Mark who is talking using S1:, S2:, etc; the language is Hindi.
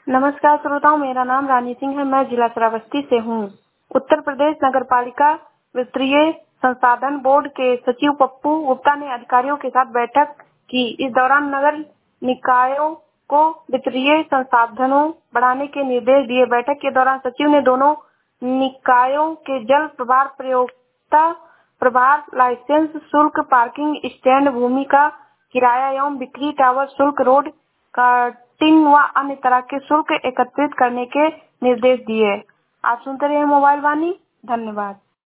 S1: नमस्कार श्रोताओं, मेरा नाम रानी सिंह है। मैं जिला श्रावस्ती से हूँ। उत्तर प्रदेश नगरपालिका वित्तीय संसाधन बोर्ड के सचिव पप्पू गुप्ता ने अधिकारियों के साथ बैठक की। इस दौरान नगर निकायों को वित्तीय संसाधनों बढ़ाने के निर्देश दिए। बैठक के दौरान सचिव ने दोनों निकायों के जल प्रभार प्रयोक्ता प्रभार लाइसेंस शुल्क, पार्किंग स्टैंड, भूमि का किराया एवं बिक्री, टावर शुल्क, रोड कार्टिंग व अन्य तरह के शुल्क एकत्रित करने के निर्देश दिए। आप सुनते रहिए मोबाइल वाणी। धन्यवाद।